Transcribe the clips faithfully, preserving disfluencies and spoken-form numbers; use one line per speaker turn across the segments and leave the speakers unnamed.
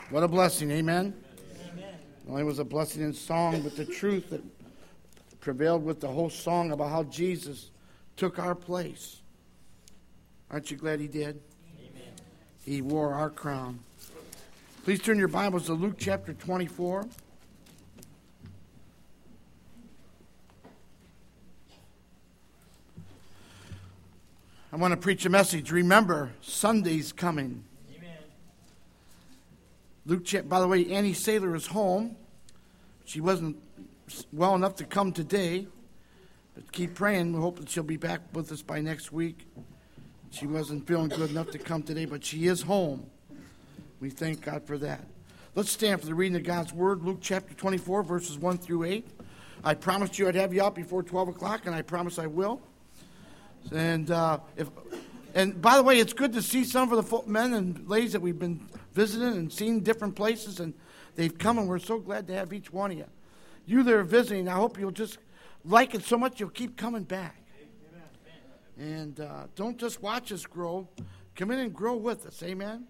What a blessing, amen? Amen. Not only was a blessing in song, but the truth that prevailed with the whole song about how Jesus took our place. Aren't you glad he did? Amen. He wore our crown. Please turn your Bibles to Luke chapter twenty-four. I want to preach a message. Remember, Sunday's coming. Amen. Luke, by the way, Annie Saylor is home. She wasn't well enough to come today, but keep praying. We hope that she'll be back with us by next week. She wasn't feeling good enough to come today, but she is home. We thank God for that. Let's stand for the reading of God's Word. Luke chapter twenty-four, verses one through eight. I promised you I'd have you out before twelve o'clock, and I promise I will. And uh, if, and by the way, it's good to see some of the men and ladies that we've been visiting and seeing different places, and they've come, and we're so glad to have each one of you. You that are visiting, I hope you'll just like it so much you'll keep coming back. And uh, don't just watch us grow. Come in and grow with us. Amen?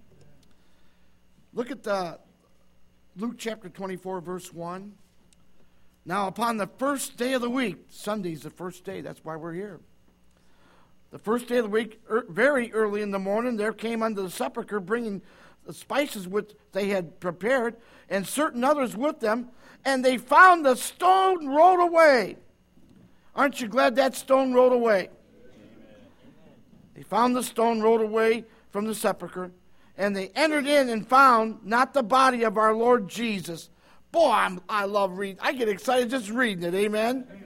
Look at the Luke chapter twenty-four, verse one. Now, upon the first day of the week, Sunday's the first day. That's why we're here. The first day of the week, er, very early in the morning, there came unto the sepulchre, bringing the spices which they had prepared, and certain others with them, and they found the stone rolled away. Aren't you glad that stone rolled away? Amen. They found the stone rolled away from the sepulchre, and they entered in and found not the body of our Lord Jesus. Boy, I'm, I love reading. I get excited just reading it. Amen? Amen.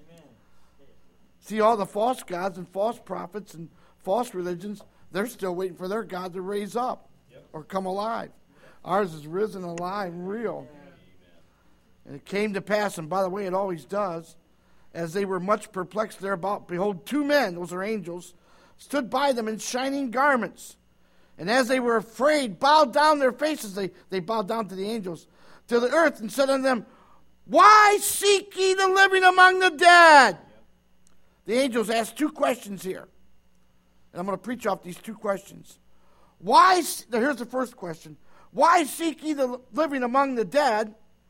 See, all the false gods and false prophets and false religions, they're still waiting for their God to raise up yep. or come alive. Ours is risen, alive, and real. Amen. And it came to pass, and by the way, it always does, as they were much perplexed thereabout, behold, two men, those are angels, stood by them in shining garments. And as they were afraid, bowed down their faces, they, they bowed down to the angels, to the earth, and said unto them, Why seek ye the living among the dead? The angels asked two questions here. And I'm going to preach off these two questions. Why, here's the first question. Why seek ye the living among the dead?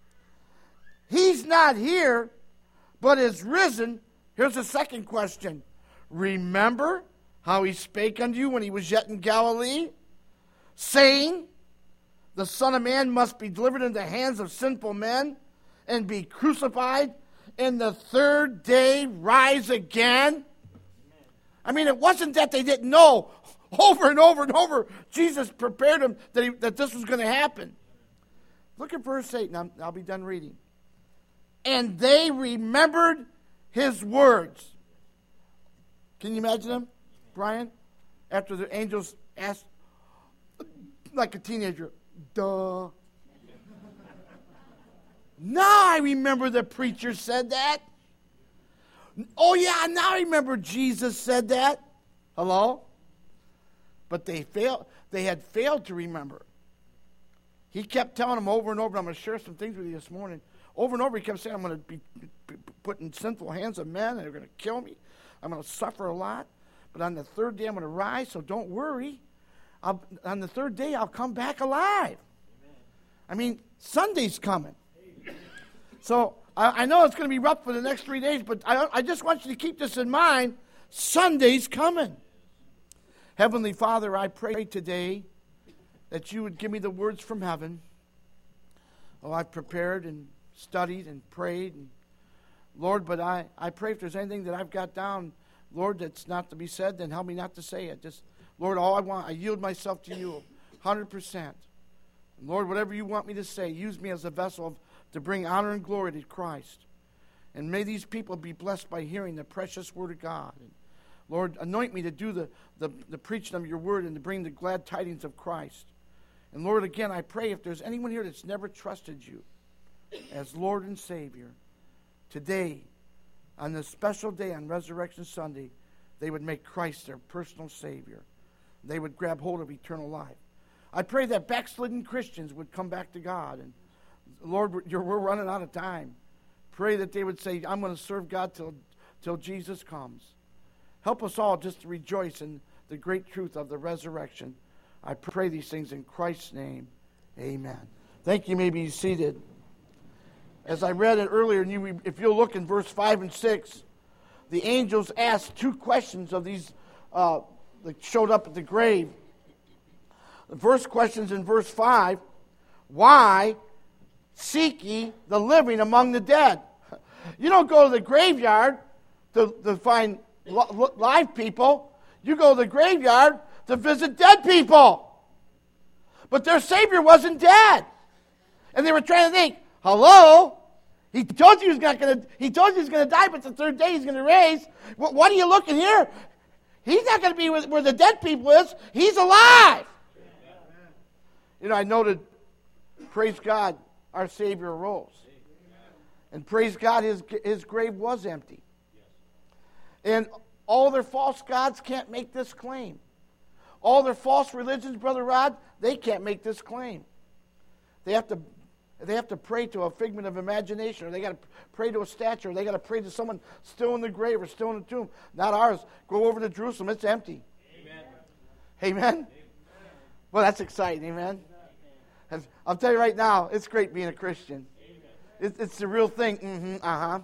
He's not here, but is risen. Here's the second question. Remember how he spake unto you when he was yet in Galilee, saying, The Son of Man must be delivered into the hands of sinful men and be crucified, and the third day rise again? I mean, it wasn't that they didn't know. Over and over and over, Jesus prepared them that, he, that this was going to happen. Look at verse eight, and I'm, I'll be done reading. And they remembered his words. Can you imagine them, Brian? After the angels asked, like a teenager, duh. Now I remember the preacher said that. Oh, yeah, now I remember Jesus said that. Hello? But they failed. They had failed to remember. He kept telling them over and over, and I'm going to share some things with you this morning. Over and over, he kept saying, I'm going to be put in sinful hands of men, and they're going to kill me. I'm going to suffer a lot. But on the third day, I'm going to rise, so don't worry. I'll, on the third day, I'll come back alive. Amen. I mean, Sunday's coming. So I, I know it's going to be rough for the next three days, but I, I just want you to keep this in mind. Sunday's coming. Heavenly Father, I pray today that you would give me the words from heaven. Oh, I've prepared and studied and prayed. And Lord, but I, I pray if there's anything that I've got down, Lord, that's not to be said, then help me not to say it. Just, Lord, all I want, I yield myself to you one hundred percent. And Lord, whatever you want me to say, use me as a vessel of to bring honor and glory to Christ. And may these people be blessed by hearing the precious word of God. And Lord, anoint me to do the, the, the preaching of your word and to bring the glad tidings of Christ. And Lord, again, I pray if there's anyone here that's never trusted you as Lord and Savior, today, on this special day on Resurrection Sunday, they would make Christ their personal Savior. They would grab hold of eternal life. I pray that backslidden Christians would come back to God. And Lord, we're, we're running out of time. Pray that they would say, I'm going to serve God till, till Jesus comes. Help us all just to rejoice in the great truth of the resurrection. I pray these things in Christ's name. Amen. Thank you. You may be seated. As I read it earlier, and you, if you'll look in verse five and six, the angels asked two questions of these uh, that showed up at the grave. The first question is in verse five. Why seek ye the living among the dead? You don't go to the graveyard to, to find li- live people. You go to the graveyard to visit dead people. But their Savior wasn't dead. And they were trying to think, hello? He told you he was not going to. He told you he's going to die, but the third day he's going to raise. What, what are you looking here? He's not going to be where, where the dead people is. He's alive. You know, I noted, praise God, our Savior arose. And praise God, his, his grave was empty. And all their false gods can't make this claim. All their false religions, Brother Rod, they can't make this claim. They have to, they have to pray to a figment of imagination, or they got to pray to a statue, or they got to pray to someone still in the grave or still in the tomb. Not ours. Go over to Jerusalem; it's empty. Amen. Amen. Amen. Well, that's exciting. Amen. Amen. I'll tell you right now, it's great being a Christian. It's, it's the real thing. Mm-hmm. Uh huh.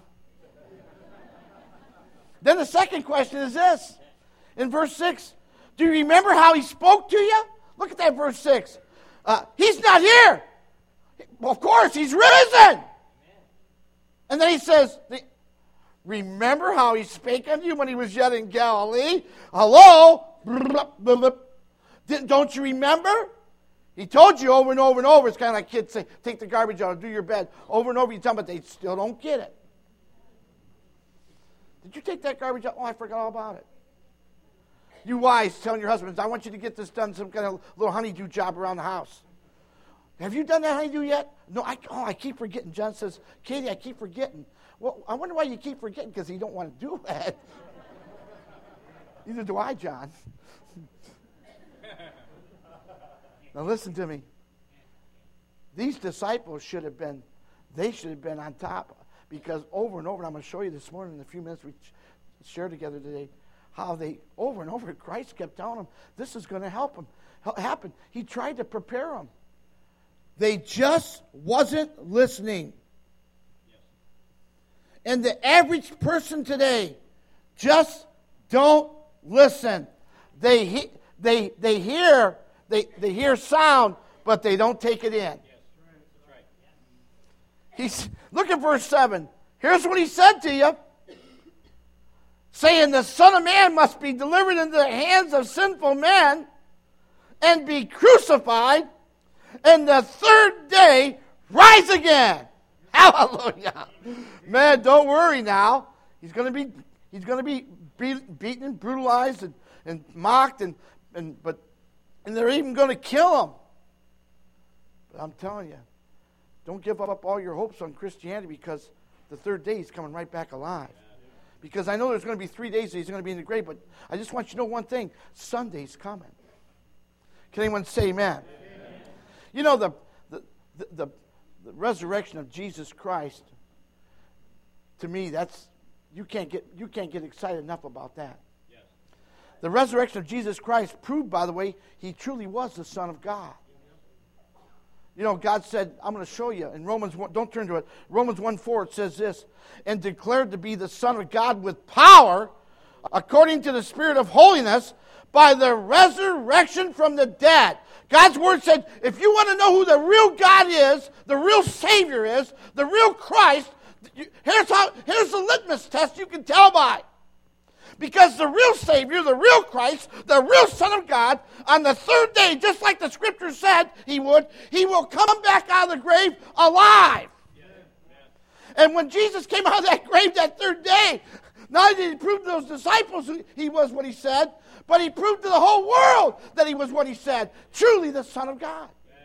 Then the second question is this: in verse six. Do you remember how he spoke to you? Look at that verse six. Uh, he's not here. Well, of course, he's risen. And then he says, remember how he spake unto you when he was yet in Galilee? Hello? Don't you remember? He told you over and over and over. It's kind of like kids say, take the garbage out, do your bed. Over and over you tell them, but they still don't get it. Did you take that garbage out? Oh, I forgot all about it. You wives telling your husbands, I want you to get this done, some kind of little honeydew job around the house. Have you done that honeydew yet? No, I, oh, I keep forgetting. John says, Katie, I keep forgetting. Well, I wonder why you keep forgetting, because you don't want to do that. Neither do I, John. Now listen to me. These disciples should have been, they should have been on top, because over and over, and I'm going to show you this morning in a few minutes we share together today, how they, over and over, Christ kept telling them, this is going to help them, happen. He tried to prepare them. They just wasn't listening. Yes. And the average person today just don't listen. They he, they they hear they they hear sound, but they don't take it in. Yes. That's right. He's look at verse seven. Here's what he said to you. Saying the Son of Man must be delivered into the hands of sinful men and be crucified, and the third day rise again. Hallelujah. Man, don't worry now. He's going to be he's going to be beat, beaten and brutalized and, and mocked, and, and but and they're even going to kill him. But I'm telling you, don't give up all your hopes on Christianity, because the third day he's coming right back alive. Because I know there's going to be three days that he's going to be in the grave, but I just want you to know one thing. Sunday's coming. Can anyone say amen? Amen. You know, the, the, the, the resurrection of Jesus Christ, to me, that's, you can't get, you can't get excited enough about that. Yes. The resurrection of Jesus Christ proved, by the way, he truly was the Son of God. You know, God said, I'm going to show you. In Romans one, don't turn to it. Romans one four, it says this, and declared to be the Son of God with power, according to the Spirit of holiness, by the resurrection from the dead. God's Word said, if you want to know who the real God is, the real Savior is, the real Christ, here's how. Here's the litmus test you can tell by. Because the real Savior, the real Christ, the real Son of God, on the third day, just like the Scripture said he would, he will come back out of the grave alive. Yeah. Yeah. And when Jesus came out of that grave that third day, not only did he prove to those disciples he was what he said, but he proved to the whole world that he was what he said, truly the Son of God. Yeah.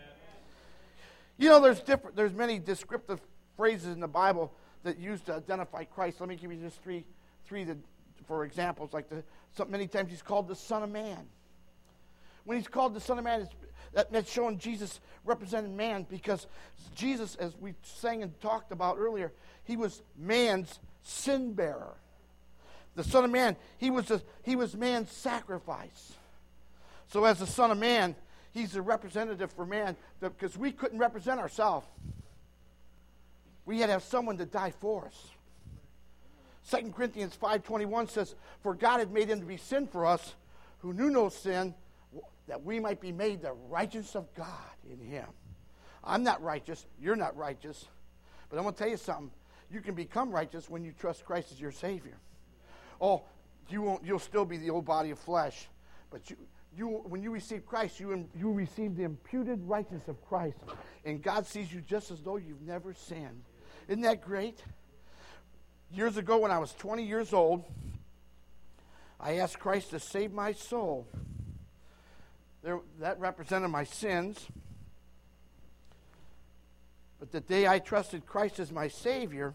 You know, there's different. There's many descriptive phrases in the Bible that used to identify Christ. Let me give you just three, three that. For examples, like the, so many times he's called the Son of Man. When he's called the Son of Man, it's, that, that's showing Jesus represented man, because Jesus, as we sang and talked about earlier, he was man's sin bearer. The Son of Man, he was a, he was man's sacrifice. So as the Son of Man, He's the representative for man because we couldn't represent ourselves. We had to have someone to die for us. Second Corinthians five twenty-one says, for God had made him to be sin for us, who knew no sin, that we might be made the righteousness of God in him. I'm not righteous. You're not righteous. But I'm going to tell you something. You can become righteous when you trust Christ as your Savior. Oh, you won't, you'll still be the old body of flesh. But you, you, when you receive Christ, you, you receive the imputed righteousness of Christ. And God sees you just as though you've never sinned. Isn't that great? Years ago when I was twenty years old, I asked Christ to save my soul. There, that represented my sins. But the day I trusted Christ as my Savior,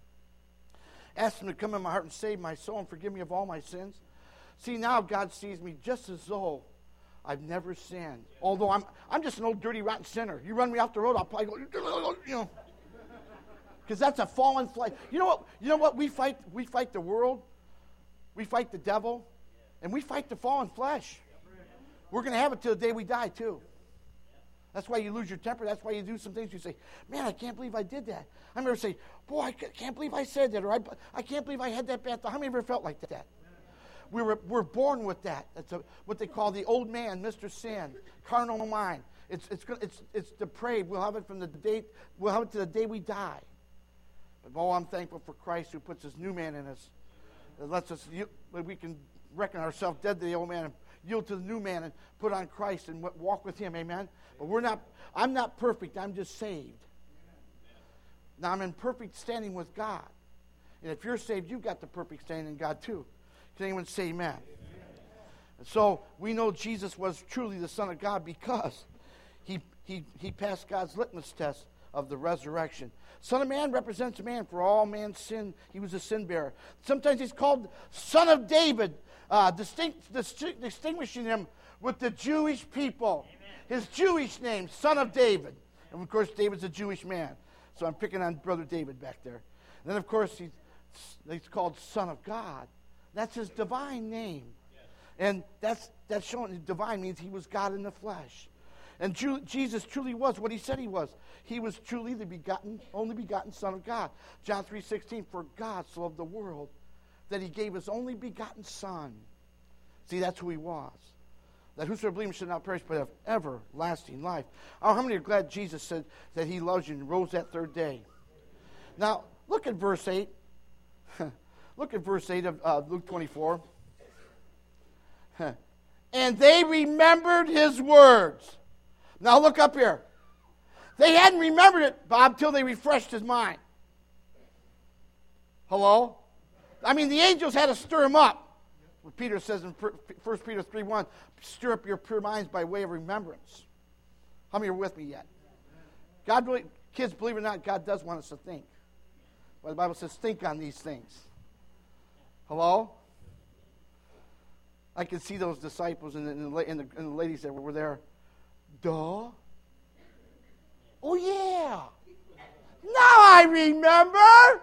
asked him to come in my heart and save my soul and forgive me of all my sins. See, now God sees me just as though I've never sinned. Although I'm I'm just an old dirty rotten sinner. You run me off the road, I'll probably go, you know. Because that's a fallen flesh. You know what? You know what? We fight we fight the world. We fight the devil. And we fight the fallen flesh. We're going to have it till the day we die, too. That's why you lose your temper. That's why you do some things. You say, man, I can't believe I did that. I remember saying, boy, I can't believe I said that. Or I, I can't believe I had that bad thought. How many of you ever felt like that? We were, we're born with that. That's a, what they call the old man, Mister Sin, carnal mind. It's, it's, it's, it's depraved. We'll have it from the day, we'll have it to the day we die. But, oh, I'm thankful for Christ who puts his new man in us. That lets us, we can reckon ourselves dead to the old man and yield to the new man and put on Christ and walk with him. Amen. But we're not, I'm not perfect. I'm just saved. Now I'm in perfect standing with God. And if you're saved, you've got the perfect standing in God too. Can anyone say amen? Amen. And so we know Jesus was truly the Son of God because he, he, he passed God's litmus test of the resurrection. Son of Man represents man. For all man's sin, he was a sin bearer. Sometimes he's called Son of David, uh, distinct, distinct, distinguishing him with the Jewish people. Amen. His Jewish name, Son of David. And of course, David's a Jewish man. So I'm picking on Brother David back there. And then, of course, he's, he's called Son of God. That's his divine name. Yes. And that's, that's showing divine means he was God in the flesh. And Ju- Jesus truly was what he said he was. He was truly the begotten, only begotten Son of God. John three sixteen, for God so loved the world that he gave his only begotten Son. See, that's who he was. That whosoever believes should not perish but have everlasting life. Oh, how many are glad Jesus said that he loves you and rose that third day? Now, look at verse eight. Look at verse eight of uh, Luke twenty-four. And they remembered his words. Now look up here. They hadn't remembered it, Bob, till they refreshed his mind. Hello? I mean, the angels had to stir him up. What Peter says in First Peter three one, stir up your pure minds by way of remembrance. How many are with me yet? God really, kids, believe it or not, God does want us to think. Well, the Bible says, think on these things. Hello? I can see those disciples and the, and the, and the, and the ladies that were there. Duh. Oh, yeah. Now I remember.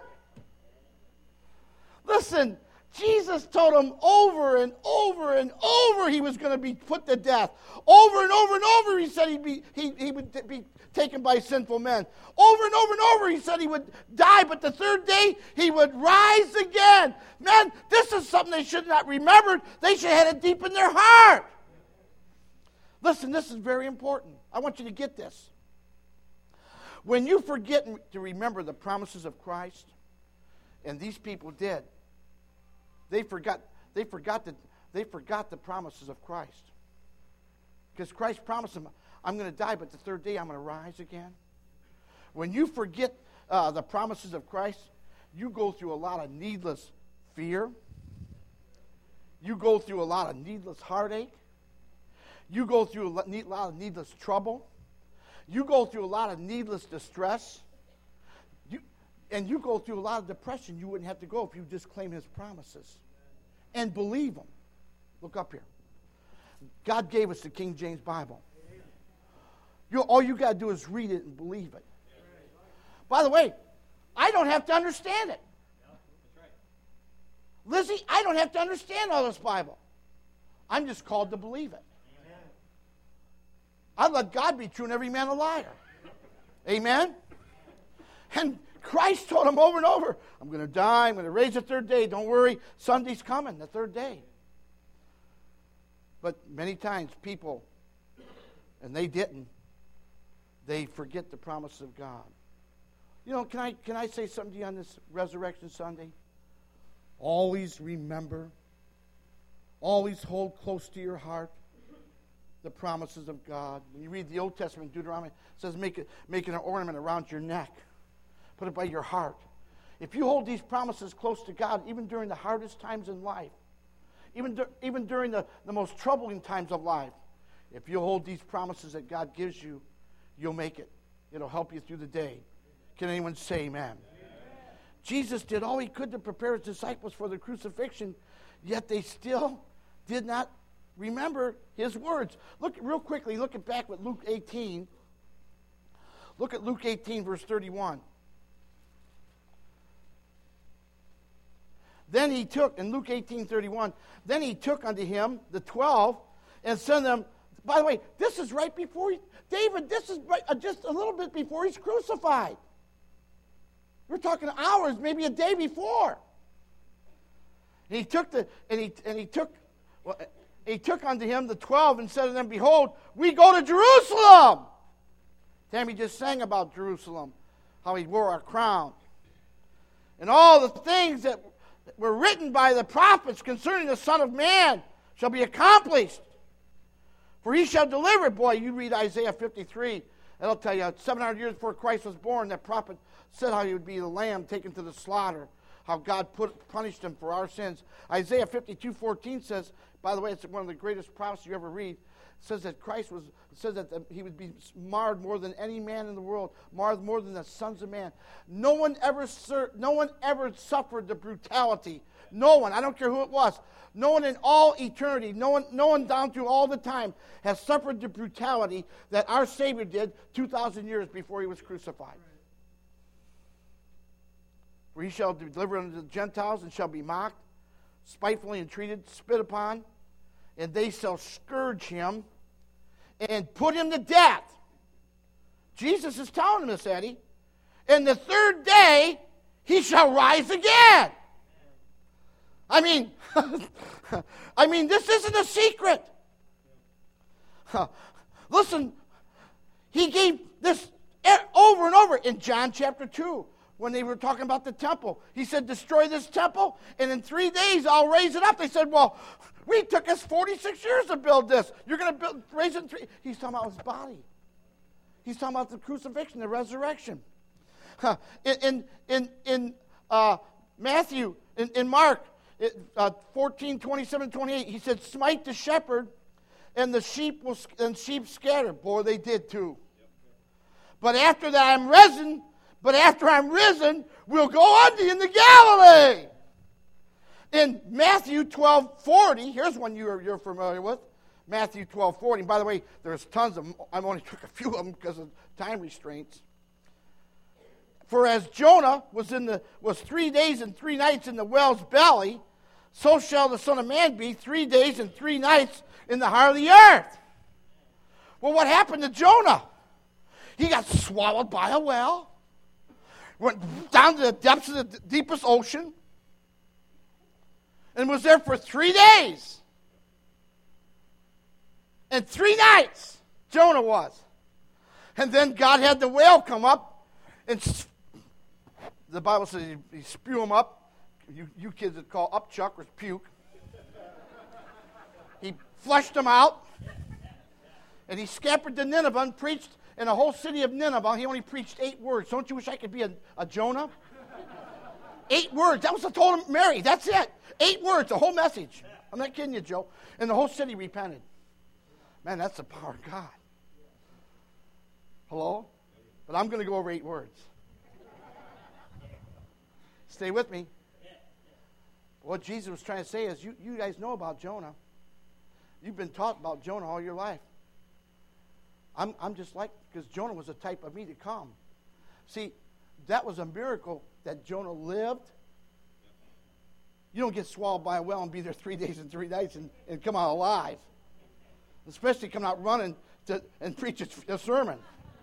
Listen, Jesus told them over and over and over he was going to be put to death. Over and over and over he said he'd be, he, he would be taken by sinful men. Over and over and over he said he would die, but the third day he would rise again. Man, this is something they should not remembered. They should have had it deep in their heart. Listen, this is very important. I want you to get this. When you forget to remember the promises of Christ, and these people did, they forgot, they forgot, the, they forgot the promises of Christ. Because Christ promised them, I'm going to die, but the third day I'm going to rise again. When you forget uh, the promises of Christ, you go through a lot of needless fear. You go through a lot of needless heartache. You go through a lot of needless trouble. You go through a lot of needless distress. You, and you go through a lot of depression you wouldn't have to go if you just claim his promises and believe them. Look up here. God gave us the King James Bible. You, all you got to do is read it and believe it. By the way, I don't have to understand it. Lizzie, I don't have to understand all this Bible. I'm just called to believe it. I let God be true and every man a liar. Amen? And Christ told him over and over, I'm going to die, I'm going to raise the third day. Don't worry, Sunday's coming, the third day. But many times people, and they didn't, they forget the promise of God. You know, can I can I say something to you on this Resurrection Sunday? Always remember, always hold close to your heart the promises of God. When you read the Old Testament, Deuteronomy, it says make, it, make an ornament around your neck. Put it by your heart. If you hold these promises close to God, even during the hardest times in life, even, dur- even during the, the most troubling times of life, if you hold these promises that God gives you, you'll make it. It'll help you through the day. Can anyone say amen? Amen? Jesus did all he could to prepare his disciples for the crucifixion, yet they still did not remember his words. Look real quickly, look at back with Luke eighteen. Look at Luke eighteen, verse thirty-one. Then he took, in Luke eighteen, thirty-one, then he took unto him the twelve and sent them. By the way, this is right before he, David, this is right, uh, just a little bit before he's crucified. We're talking hours, maybe a day before. And he took the, and he and he took, well, he took unto him the twelve and said to them, Behold, we go to Jerusalem. Tammy just sang about Jerusalem, how he wore a crown. And all the things that were written by the prophets concerning the Son of Man shall be accomplished. For he shall deliver, boy, you read Isaiah fifty-three, that'll tell you, seven hundred years before Christ was born, that prophet said how he would be the lamb taken to the slaughter, how God put punished him for our sins. Isaiah fifty-two fourteen says, by the way, it's one of the greatest prophecies you ever read, it says that Christ was, it says that he would be marred more than any man in the world, marred more than the sons of man. No one ever, no one ever suffered the brutality. No one, I don't care who it was. No one in all eternity, no one, no one down through all the time has suffered the brutality that our Savior did two thousand years before he was crucified. For he shall deliver unto the Gentiles and shall be mocked, spitefully entreated, spit upon, and they shall scourge him and put him to death. Jesus is telling him this, Eddie. And the third day he shall rise again. I mean, I mean, this isn't a secret. Listen, he gave this over and over in John chapter two. When they were talking about the temple, he said, destroy this temple, and in three days I'll raise it up. They said, well, we took us forty-six years to build this. You're going to build, raise it in three. He's talking about his body. He's talking about the crucifixion, the resurrection. Huh. In in in, in uh, Matthew, in, in Mark, it, uh, fourteen, twenty-seven, twenty-eight, he said, smite the shepherd, and the sheep will and sheep scatter. Boy, they did too. But after that I'm risen. But after I'm risen, we'll go unto you in the Galilee. In Matthew twelve forty, here's one you're, you're familiar with. Matthew twelve forty. And by the way, there's tons of them. I only took a few of them because of time restraints. For as Jonah was in the was three days and three nights in the whale's belly, so shall the Son of Man be three days and three nights in the heart of the earth. Well, what happened to Jonah? He got swallowed by a whale. Went down to the depths of the deepest ocean and was there for three days and three nights. Jonah was. And then God had the whale come up and the Bible says he, he spew him up. You, you kids would call upchuck or puke. He flushed them out and he scampered to Nineveh and preached. In the whole city of Nineveh, he only preached eight words. Don't you wish I could be a, a Jonah? Eight words. That was the told him, Mary. That's it. Eight words, the whole message. I'm not kidding you, Joe. And the whole city repented. Man, that's the power of God. Hello? But I'm going to go over eight words. Stay with me. What Jesus was trying to say is, you, you guys know about Jonah. You've been taught about Jonah all your life. I'm, I'm just like, because Jonah was a type of me to come. See, that was a miracle that Jonah lived. You don't get swallowed by a whale and be there three days and three nights and, and come out alive. Especially come out running, to, and preach a, a sermon.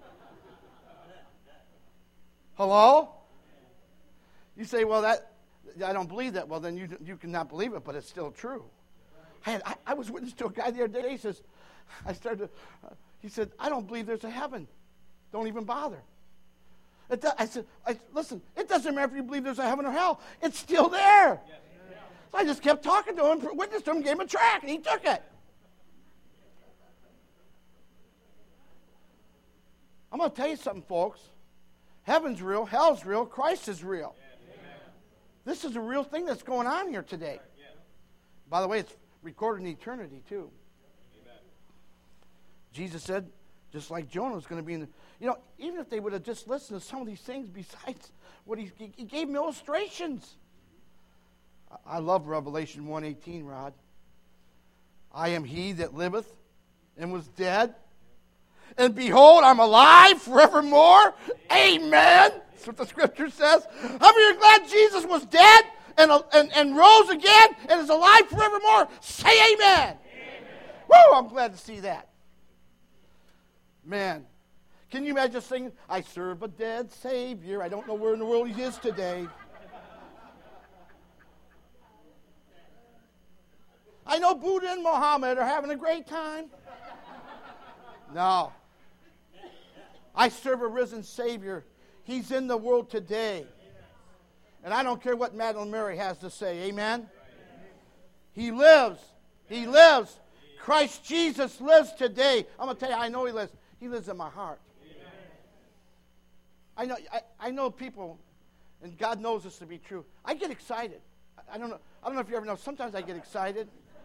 Hello? You say, well, that I don't believe that. Well, then you you cannot believe it, but it's still true. I, had, I, I was witness to a guy the other day. He says, I started. To, uh, he said, I don't believe there's a heaven. Don't even bother. It do, I said, I, listen, it doesn't matter if you believe there's a heaven or hell. It's still there. Yes. So I just kept talking to him, witnessed to him, gave him a tract, and he took it. I'm going to tell you something, folks. Heaven's real, hell's real, Christ is real. Yes. This is a real thing that's going on here today. Yes. By the way, it's recorded in eternity, too. Amen. Jesus said, just like Jonah was going to be in the... You know, even if they would have just listened to some of these things besides what he, he gave them illustrations. I, I love Revelation one eighteen, Rod. I am he that liveth and was dead. And behold, I'm alive forevermore. Amen. That's what the scripture says. How many are glad Jesus was dead and, and, and rose again and is alive forevermore? Say amen. Amen. Woo, I'm glad to see that. Man, can you imagine singing, I serve a dead Savior. I don't know where in the world he is today. I know Buddha and Muhammad are having a great time. No. I serve a risen Savior. He's in the world today. And I don't care what Madeline Mary has to say. Amen? He lives. He lives. Christ Jesus lives today. I'm going to tell you, I know he lives. He lives in my heart. I know I, I know people, and God knows this to be true. I get excited. I, I don't know. I don't know if you ever know. Sometimes I get excited.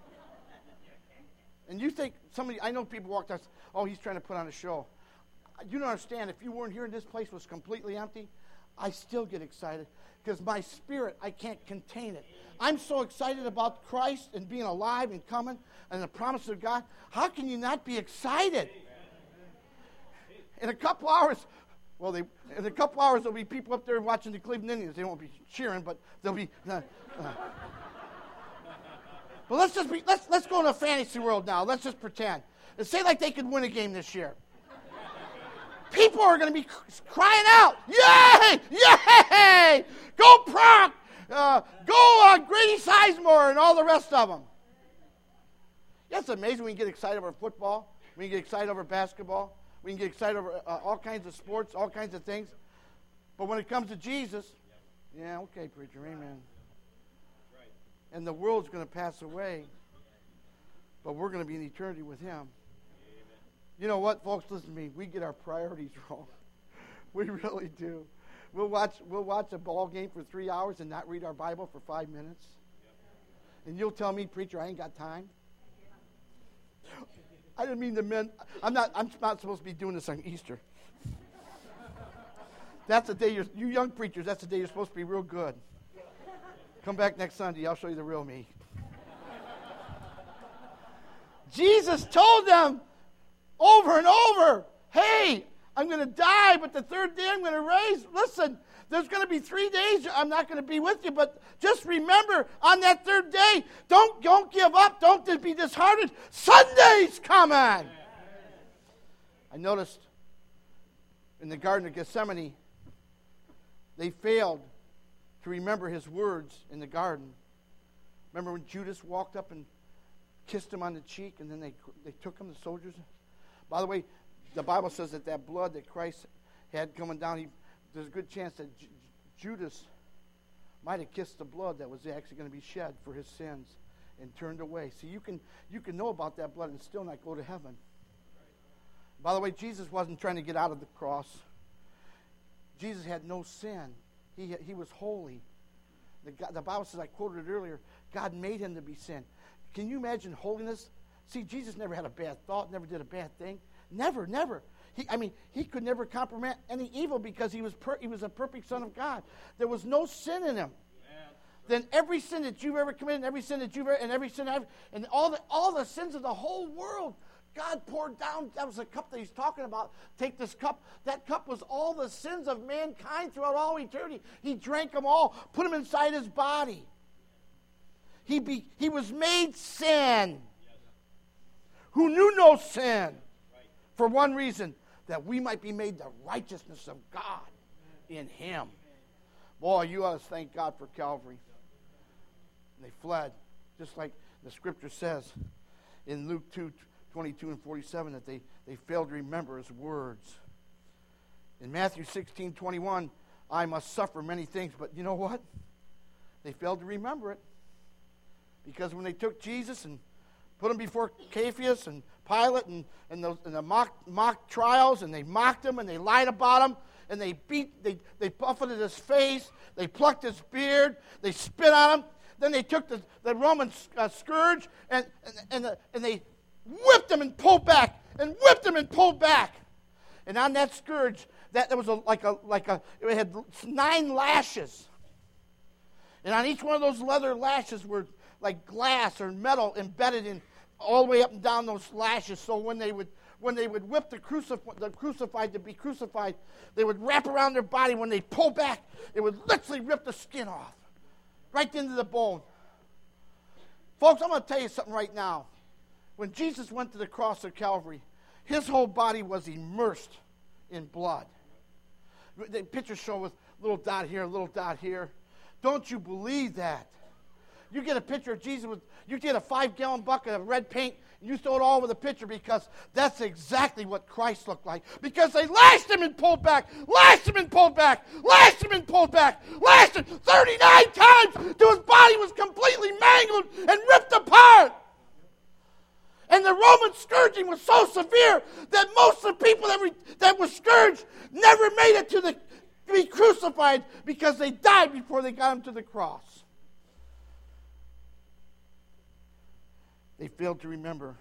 And you think somebody, I know people walk down, oh, he's trying to put on a show. You don't understand. If you weren't here and this place was completely empty, I still get excited because my spirit, I can't contain it. I'm so excited about Christ and being alive and coming and the promise of God. How can you not be excited? In a couple hours, well, they, in a couple hours, there'll be people up there watching the Cleveland Indians. They won't be cheering, but they'll be. Uh, uh. But let's just be. Let's let's go in a fantasy world now. Let's just pretend and say like they could win a game this year. People are going to be crying out, "Yay! Yay! Go Proc! Uh, go uh, Grady Sizemore and all the rest of them." Yeah, it's amazing. We can get excited over football. We can get excited over basketball. We can get excited over uh, all kinds of sports, all kinds of things. But when it comes to Jesus, yeah, okay, preacher, amen. And the world's going to pass away, but we're going to be in eternity with him. You know what, folks, listen to me. We get our priorities wrong. We really do. We'll watch, we'll watch a ball game for three hours and not read our Bible for five minutes. And you'll tell me, preacher, I ain't got time. I didn't mean the men. I'm not. I'm not supposed to be doing this on Easter. That's the day you're. You young preachers. That's the day you're supposed to be real good. Come back next Sunday. I'll show you the real me. Jesus told them over and over, "Hey, I'm going to die, but the third day I'm going to raise." Listen, there's going to be three days I'm not going to be with you, but just remember, on that third day, don't, don't give up. Don't be disheartened. Sunday's coming. I noticed in the Garden of Gethsemane, they failed to remember his words in the garden. Remember when Judas walked up and kissed him on the cheek, and then they, they took him, the soldiers? By the way, the Bible says that that blood that Christ had coming down, he, there's a good chance that J- Judas might have kissed the blood that was actually going to be shed for his sins and turned away. See, you can you can know about that blood and still not go to heaven. By the way, Jesus wasn't trying to get out of the cross. Jesus had no sin. He he was holy. The, God, the Bible says, I quoted it earlier, God made him to be sin. Can you imagine holiness? See, Jesus never had a bad thought, never did a bad thing. Never, never. He, I mean, he could never comprehend any evil because he was per, he was a perfect Son of God. There was no sin in him. Amen. Then every sin that you've ever committed, and every sin that you've ever, and every sin I've, and all the all the sins of the whole world, God poured down. That was the cup that he's talking about. Take this cup. That cup was all the sins of mankind throughout all eternity. He drank them all, put them inside his body. He be, he was made sin, who knew no sin. For one reason, that we might be made the righteousness of God in him. Boy, you ought to thank God for Calvary. And they fled, just like the scripture says in Luke two, twenty-two and forty-seven, that they, they failed to remember his words. In Matthew sixteen, twenty-one, I must suffer many things, but you know what? They failed to remember it. Because when they took Jesus and put him before Caiaphas and Pilate and, and, those, and the mock, mock trials, and they mocked him and they lied about him, and they beat, they, they buffeted his face, they plucked his beard, they spit on him. Then they took the, the Roman uh, scourge and, and, and, the, and they whipped him and pulled back, and whipped him and pulled back. And on that scourge, that there was a, like a like a it had nine lashes. And on each one of those leather lashes were like glass or metal embedded in all the way up and down those lashes. So when they would when they would whip the, crucif- the crucified to be crucified, they would wrap around their body. When they pull back, it would literally rip the skin off, right into the bone. Folks, I'm going to tell you something right now. When Jesus went to the cross of Calvary, his whole body was immersed in blood. The pictures show with little dot here, little dot here. Don't you believe that? You get a picture of Jesus with, you get a five-gallon bucket of red paint, and you throw it all over the picture, because that's exactly what Christ looked like. Because they lashed him and pulled back, lashed him and pulled back, lashed him and pulled back, lashed him thirty-nine times till his body was completely mangled and ripped apart. And the Roman scourging was so severe that most of the people that were, that were scourged never made it to, the, to be crucified, because they died before they got him to the cross. They failed to remember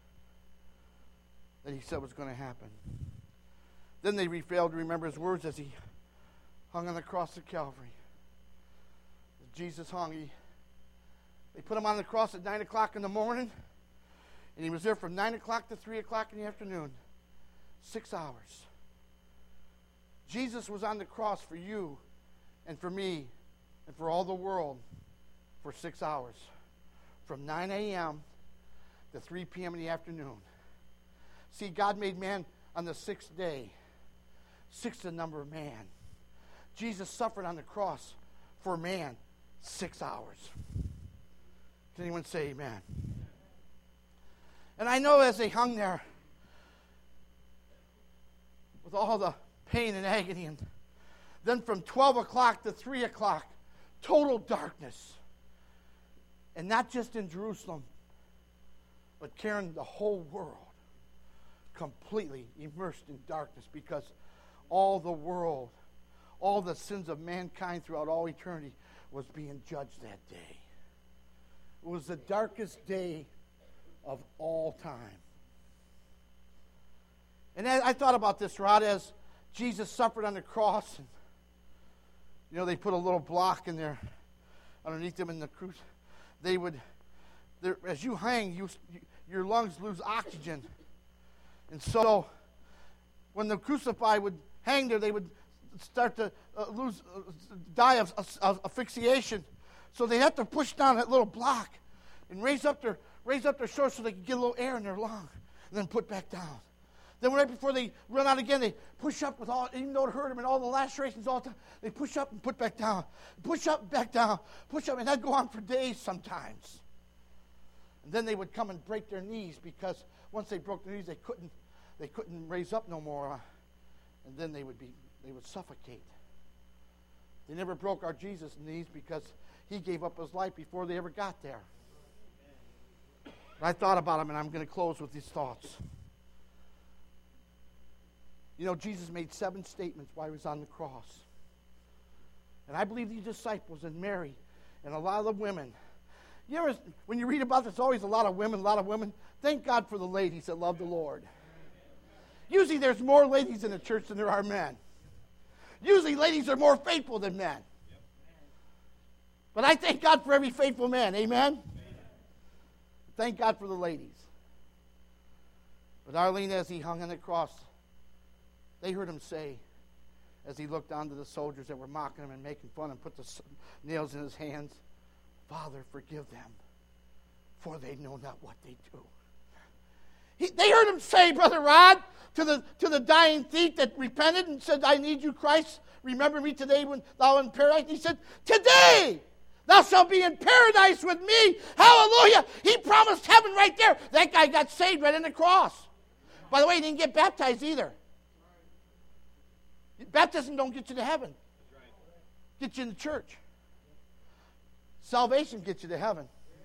that he said was going to happen. Then they failed to remember his words as he hung on the cross of Calvary. Jesus hung. He, they put him on the cross at nine o'clock in the morning, and he was there from nine o'clock to three o'clock in the afternoon. Six hours. Jesus was on the cross for you and for me and for all the world for six hours. From nine a.m. to three p.m. in the afternoon. See, God made man on the sixth day. Six is the number of man. Jesus suffered on the cross for man six hours. Can anyone say amen? And I know as they hung there with all the pain and agony, and then from twelve o'clock to three o'clock, total darkness. And not just in Jerusalem, but carrying the whole world completely immersed in darkness, because all the world, all the sins of mankind throughout all eternity was being judged that day. It was the darkest day of all time. And I, I thought about this, Rod, as Jesus suffered on the cross. And, you know, they put a little block in there underneath him in the crucifix. They would, as you hang, you, your lungs lose oxygen. And so, when the crucified would hang there, they would start to uh, lose, uh, die of, of asphyxiation. So they had to push down that little block and raise up their raise up their shoulders so they could get a little air in their lung, and then put back down. Then right before they run out again, they push up with all, even though it hurt them and all the lacerations all the time, they push up and put back down. Push up and back down. Push up, and that'd go on for days sometimes. And then they would come and break their knees, because once they broke their knees, they couldn't they couldn't raise up no more. And then they would be they would suffocate. They never broke our Jesus' knees, because he gave up his life before they ever got there. I thought about him, and I'm going to close with these thoughts. You know, Jesus made seven statements while he was on the cross. And I believe these disciples and Mary and a lot of the women. You ever, when you read about this, always a lot of women, a lot of women. Thank God for the ladies that love the Lord. Usually there's more ladies in the church than there are men. Usually ladies are more faithful than men. But I thank God for every faithful man. Amen? Thank God for the ladies. But Arlene, as he hung on the cross, they heard him say, as he looked down to the soldiers that were mocking him and making fun and put the nails in his hands, Father, forgive them, for they know not what they do. He, they heard him say, Brother Rod, to the, to the dying thief that repented and said, I need you, Christ. Remember me today when thou art in paradise. And he said, today thou shalt be in paradise with me. Hallelujah. He promised heaven right there. That guy got saved right on the cross. By the way, he didn't get baptized either. Baptism don't get you to heaven. Get you in the church. Salvation gets you to heaven.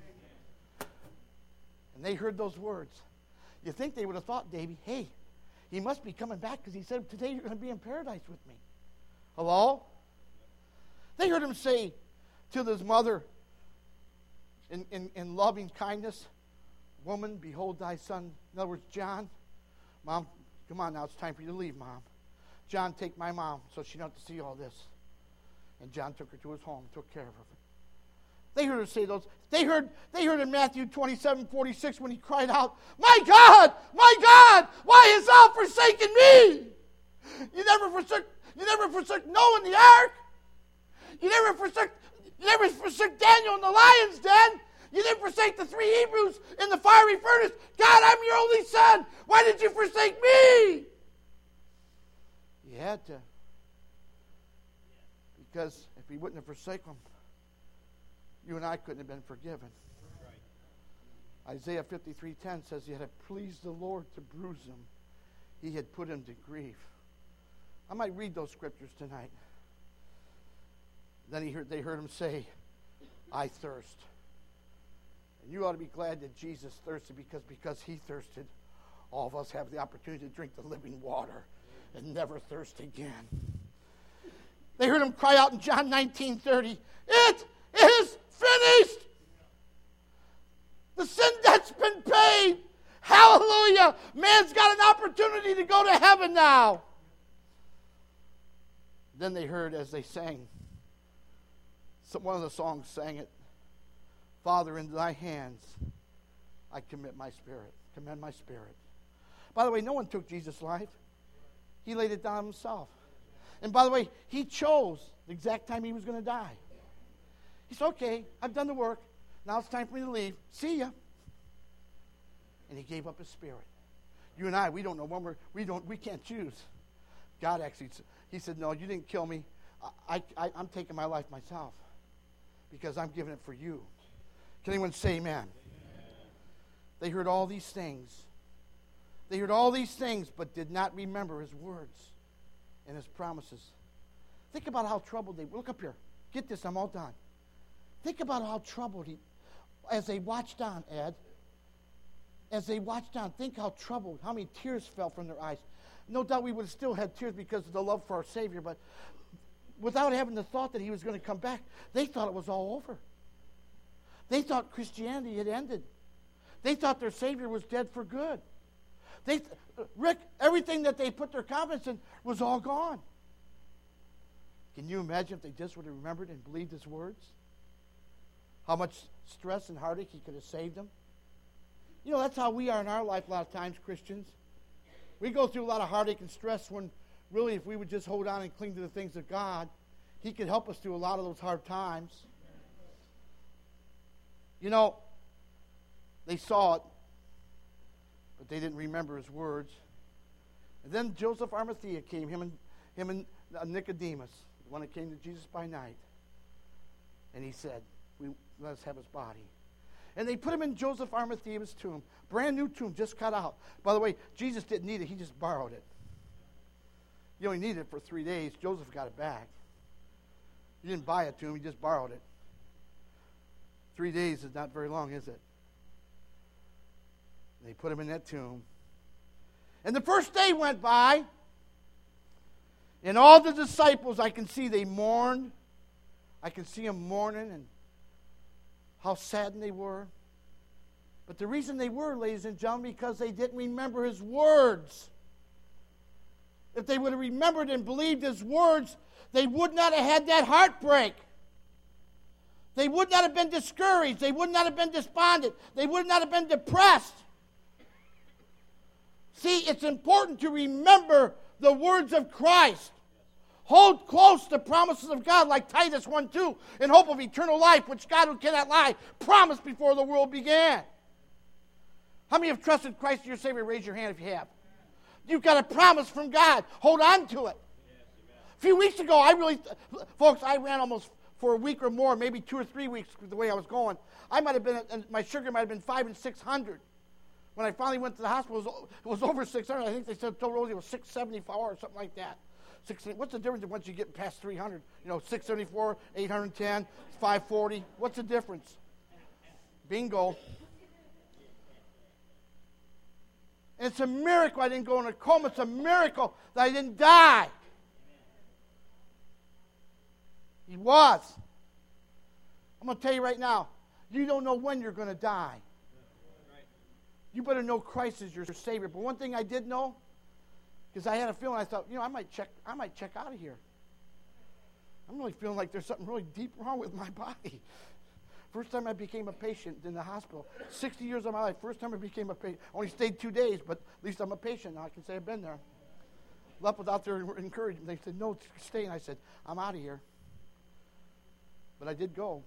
And they heard those words. You think they would have thought, Davy, hey, he must be coming back because he said, today you're going to be in paradise with me. Hello? They heard him say to his mother in, in, in loving kindness, woman, behold thy son. In other words, John, Mom, come on now, it's time for you to leave, Mom. John, take my mom so she don't have to see all this. And John took her to his home, took care of her. They heard her say those. They heard, they heard in Matthew twenty-seven forty-six when he cried out, my God, my God, why hast thou forsaken me? You never forsook, you never forsook Noah in the ark. You never forsook, you never forsook Daniel in the lion's den. You didn't forsake the three Hebrews in the fiery furnace. God, I'm your only son. Why did you forsake me? You had to. Because if he wouldn't have forsaken them, you and I couldn't have been forgiven. Right. Isaiah fifty-three ten says, yet it pleased the Lord to bruise him. He had put him to grief. I might read those scriptures tonight. Then he heard, they heard him say, I thirst. And you ought to be glad that Jesus thirsted, because because he thirsted, all of us have the opportunity to drink the living water and never thirst again. They heard him cry out in John nineteen thirty, it is finished. The sin debt's been paid. Hallelujah. Man's got an opportunity to go to heaven now. Then they heard as they sang, some, one of the songs sang it, Father, into thy hands I commit my spirit, commend my spirit. By the way, no one took Jesus' life. He laid it down himself. And by the way, he chose the exact time he was going to die. He said, okay, I've done the work. Now it's time for me to leave. See ya. And he gave up his spirit. You and I, we don't know when we're, we don't, we can't choose. God actually, he said, no, you didn't kill me. I, I, I'm taking my life myself because I'm giving it for you. Can anyone say amen? Amen? They heard all these things. They heard all these things, but did not remember his words and his promises. Think about how troubled they were. Look up here. Get this, I'm all done. Think about how troubled he, as they watched on, Ed, as they watched on, think how troubled, how many tears fell from their eyes. No doubt we would have still had tears because of the love for our Savior, but without having the thought that he was going to come back, they thought it was all over. They thought Christianity had ended. They thought their Savior was dead for good. They, th- Rick, everything that they put their confidence in was all gone. Can you imagine if they just would have remembered and believed his words? How much stress and heartache he could have saved them? You know, that's how we are in our life a lot of times, Christians. We go through a lot of heartache and stress when really if we would just hold on and cling to the things of God, he could help us through a lot of those hard times. You know, they saw it, but they didn't remember his words. And then Joseph Arimathea came, him and, him and Nicodemus, the one that came to Jesus by night. And he said, we, let us have his body. And they put him in Joseph Arimathea's tomb. Brand new tomb, just cut out. By the way, Jesus didn't need it. He just borrowed it. You only needed it for three days. Joseph got it back. He didn't buy a tomb. He just borrowed it. Three days is not very long, is it? And they put him in that tomb. And the first day went by. And all the disciples, I can see they mourned. I can see them mourning and how saddened they were. But the reason they were, ladies and gentlemen, because they didn't remember his words. If they would have remembered and believed his words, they would not have had that heartbreak. They would not have been discouraged. They would not have been despondent. They would not have been depressed. See, it's important to remember the words of Christ. Hold close the promises of God like Titus one two in hope of eternal life, which God who cannot lie promised before the world began. How many have trusted Christ as your Savior? Raise your hand if you have. You've got a promise from God. Hold on to it. A few weeks ago, I really, folks, I ran almost for a week or more, maybe two or three weeks the way I was going. I might have been, my sugar might have been five and six hundred. When I finally went to the hospital, it was, it was over six hundred. I think they said, told Rosie it was six seventy-four or something like that. Six, what's the difference once you get past three hundred? You know, six seventy-four, eight ten, five forty. What's the difference? Bingo. And it's a miracle I didn't go in a coma. It's a miracle that I didn't die. He was. I'm going to tell you right now, you don't know when you're going to die. You better know Christ is your Savior. But one thing I did know, because I had a feeling, I thought, you know, I might check, I might check out of here. I'm really feeling like there's something really deep wrong with my body. First time I became a patient in the hospital. sixty years of my life, first time I became a patient. Only stayed two days, but at least I'm a patient now. I can say I've been there. Left was out there encouraging. They said, no, stay. And I said, I'm out of here. But I did go.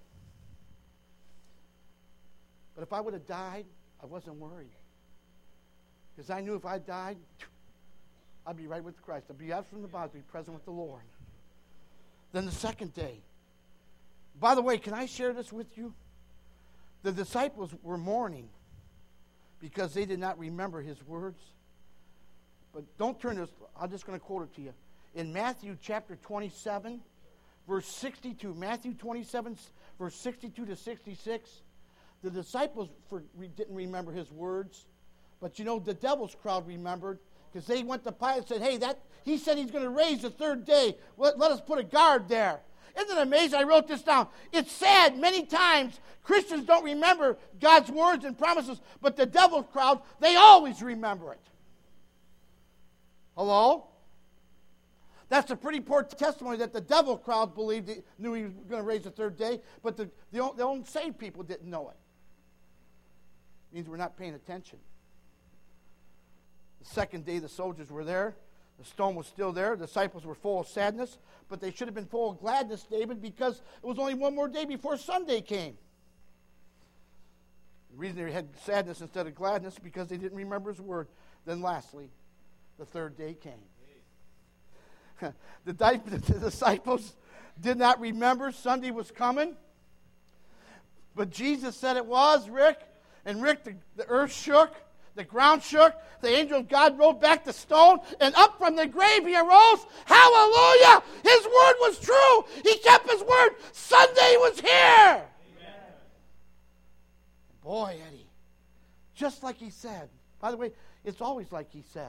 But if I would have died, I wasn't worried. Because I knew if I died, I'd be right with Christ. I'd be out from the body, I'd be present with the Lord. Then the second day. By the way, can I share this with you? The disciples were mourning because they did not remember his words. But don't turn this, I'm just going to quote it to you. In Matthew chapter twenty-seven, verse sixty-two, Matthew twenty-seven, verse sixty-two to sixty-six, the disciples for, didn't remember his words. But you know, the devil's crowd remembered because they went to Pilate and said, hey, that he said he's going to raise the third day. Let, let us put a guard there. Isn't it amazing? I wrote this down. It's sad. Many times Christians don't remember God's words and promises, but the devil's crowd, they always remember it. Hello? That's a pretty poor testimony that the devil crowd believed, he knew he was going to raise the third day, but the, the, the unsaved people didn't know it. It means we're not paying attention. The second day the soldiers were there. The stone was still there. The disciples were full of sadness, but they should have been full of gladness, David, because it was only one more day before Sunday came. The reason they had sadness instead of gladness is because they didn't remember his word. Then lastly, the third day came. the, di- the disciples did not remember Sunday was coming, but Jesus said it was, Rick. And Rick, the, the earth shook. The ground shook. The angel of God rolled back the stone, and up from the grave he arose. Hallelujah! His word was true. He kept his word. Sunday was here. Amen. Boy, Eddie, just like he said. By the way, it's always like he says.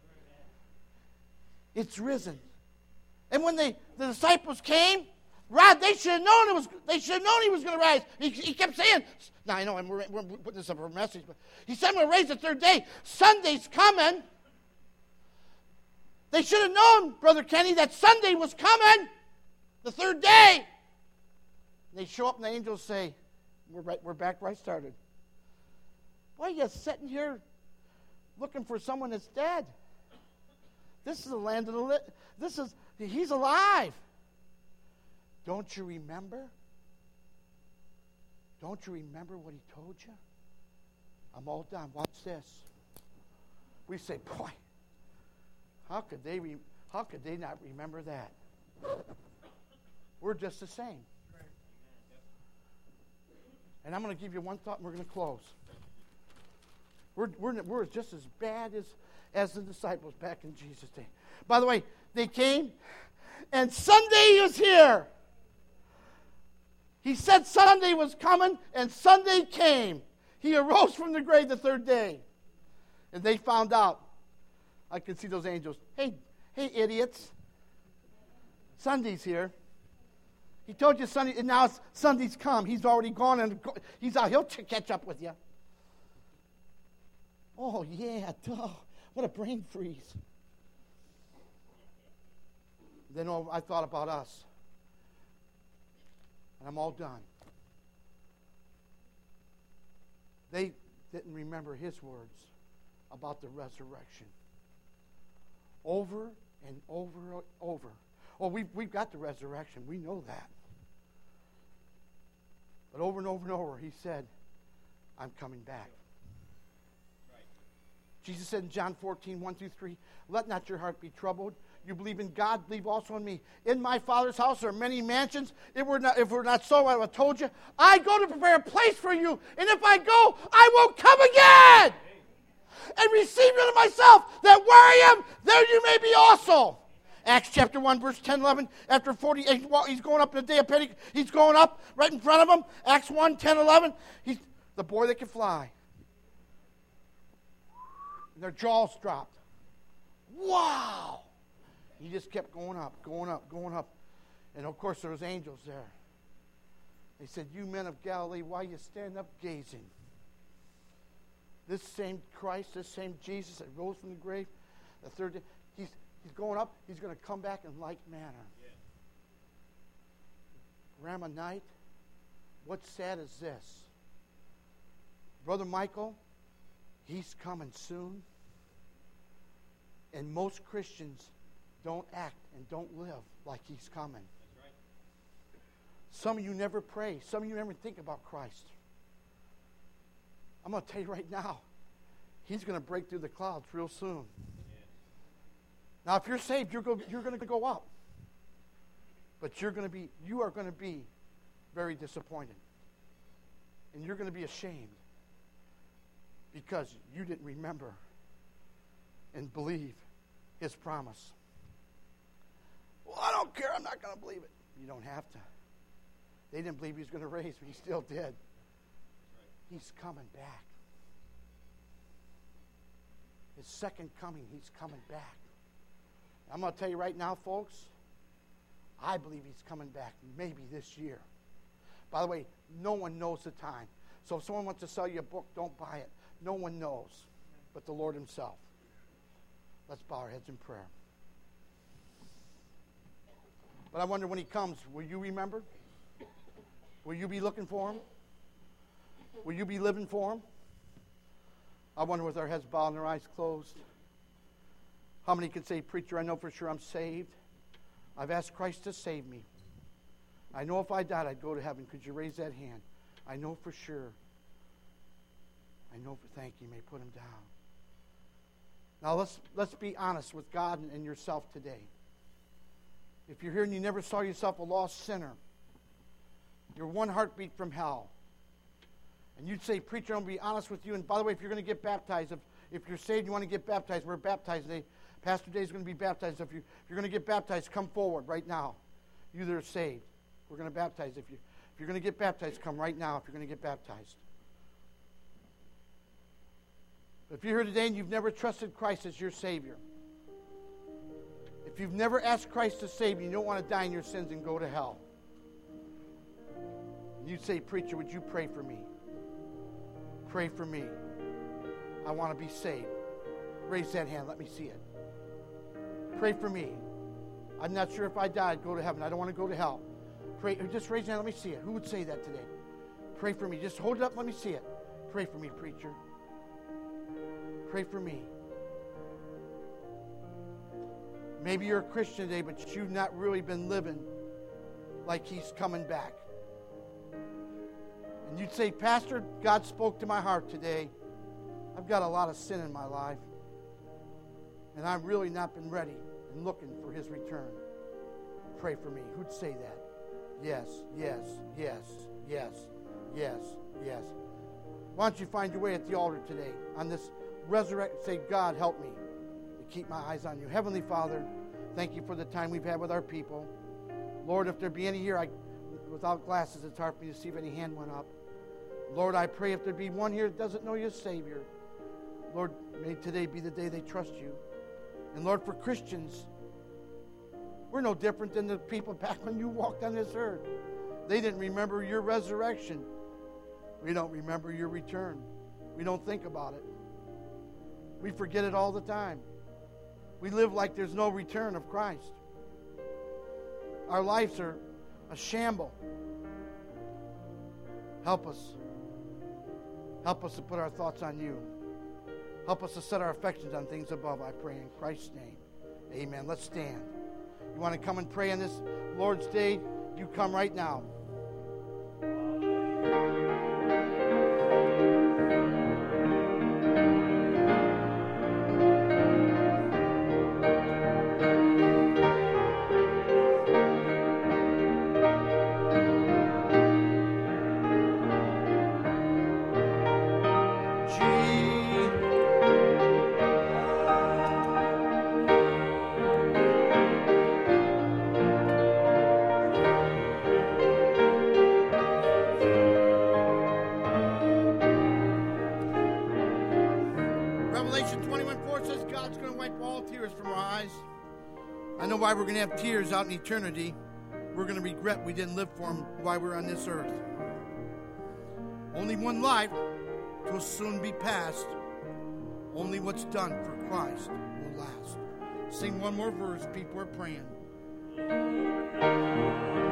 It's risen. And when they, the disciples came, Rod, they should have known it was. They should have known he was going to rise. He, he kept saying, "Now I know, and we're, we're putting this up for a message, but he said, I'm going to raise the third day. Sunday's coming." They should have known, Brother Kenny, that Sunday was coming, the third day. And they show up, and the angels say, "We're right. We're back where I started." Why are you sitting here looking for someone that's dead? This is the land of the lit. This is he's alive. Don't you remember? Don't you remember what he told you? I'm all done. Watch this. We say, boy, how could they re- how could they not remember that? We're just the same. And I'm going to give you one thought and we're going to close. We're, we're, we're just as bad as, as the disciples back in Jesus' day. By the way, they came and Sunday is here. He said Sunday was coming, and Sunday came. He arose from the grave the third day. And they found out. I could see those angels. Hey, hey, idiots. Sunday's here. He told you Sunday, and now it's, Sunday's come. He's already gone, and he's out. He'll ch- catch up with you. Oh, yeah. Duh. What a brain freeze. Then oh, I thought about us. And I'm all done. They didn't remember his words about the resurrection. Over and over and over. Oh, we've, we've got the resurrection. We know that. But over and over and over, he said, I'm coming back. Jesus said in John fourteen, one through three, let not your heart be troubled. You believe in God, believe also in me. In my Father's house are many mansions. If it were not, if it were not so, I would have told you. I go to prepare a place for you. And if I go, I will come again and receive you to myself, that where I am, there you may be also. Acts chapter one, verse ten, eleven. After forty, he's going up in the day of Pentecost. He's going up right in front of him. Acts one, ten, eleven. He's the boy that can fly. And their jaws dropped. Wow! He just kept going up, going up, going up. And of course there was angels there. They said, you men of Galilee, why you stand up gazing? This same Christ, this same Jesus that rose from the grave, the third day, he's, he's going up, he's going to come back in like manner. Yeah. Rammonite, what's sad is this? Brother Michael, he's coming soon. And most Christians don't act and don't live like he's coming. That's right. Some of you never pray. Some of you never think about Christ. I'm going to tell you right now, he's going to break through the clouds real soon. Yeah. Now, if you're saved, you're, go, you're going to go up. But you're going to be, you are going to be very disappointed. And you're going to be ashamed because you didn't remember and believe his promise. Well, I don't care. I'm not going to believe it. You don't have to. They didn't believe he was going to raise, but he still did. He's coming back. His second coming, he's coming back. I'm going to tell you right now, folks, I believe he's coming back maybe this year. By the way, no one knows the time. So if someone wants to sell you a book, don't buy it. No one knows but the Lord himself. Let's bow our heads in prayer. But I wonder when he comes, will you remember? Will you be looking for him? Will you be living for him? I wonder with our heads bowed and our eyes closed. How many can say, preacher, I know for sure I'm saved. I've asked Christ to save me. I know if I died, I'd go to heaven. Could you raise that hand? I know for sure. I know for, thank you. You may put him down. Now let's let's be honest with God and, and yourself today. If you're here and you never saw yourself a lost sinner, you're one heartbeat from hell. And you'd say, preacher, I'm going to be honest with you. And by the way, if you're going to get baptized, if, if you're saved and you want to get baptized, we're baptized today. Pastor Dave is going to be baptized. If, you, if you're going to get baptized, come forward right now. You that are saved. We're going to baptize. If, you, if you're going to get baptized, come right now if you're going to get baptized. If you're here today and you've never trusted Christ as your Savior, if you've never asked Christ to save you, you don't want to die in your sins and go to hell, and you'd say, preacher, would you pray for me? Pray for me. I want to be saved. Raise that hand. Let me see it. Pray for me. I'm not sure if I die, I'd go to heaven. I don't want to go to hell. Pray. Just raise your hand. Let me see it. Who would say that today? Pray for me. Just hold it up. Let me see it. Pray for me, preacher. Pray for me. Maybe you're a Christian today, but you've not really been living like he's coming back. And you'd say, Pastor, God spoke to my heart today. I've got a lot of sin in my life. And I've really not been ready and looking for his return. Pray for me. Who'd say that? Yes, yes, yes, yes, yes, yes. Why don't you find your way at the altar today on this resurrect? Say, God, help me to keep my eyes on you. Heavenly Father, thank you for the time we've had with our people. Lord, if there be any here, I, without glasses, it's hard for me to see if any hand went up. Lord, I pray if there be one here that doesn't know you as Savior, Lord, may today be the day they trust you. And Lord, for Christians, we're no different than the people back when you walked on this earth. They didn't remember your resurrection. We don't remember your return. We don't think about it. We forget it all the time. We live like there's no return of Christ. Our lives are a shamble. Help us. Help us to put our thoughts on you. Help us to set our affections on things above, I pray in Christ's name. Amen. Let's stand. You want to come and pray on this Lord's Day? You come right now. Revelation twenty-one four says God's going to wipe all tears from our eyes. I know why we're going to have tears out in eternity. We're going to regret we didn't live for Him while we're on this earth. Only one life will soon be past. Only what's done for Christ will last. Sing one more verse. People are praying.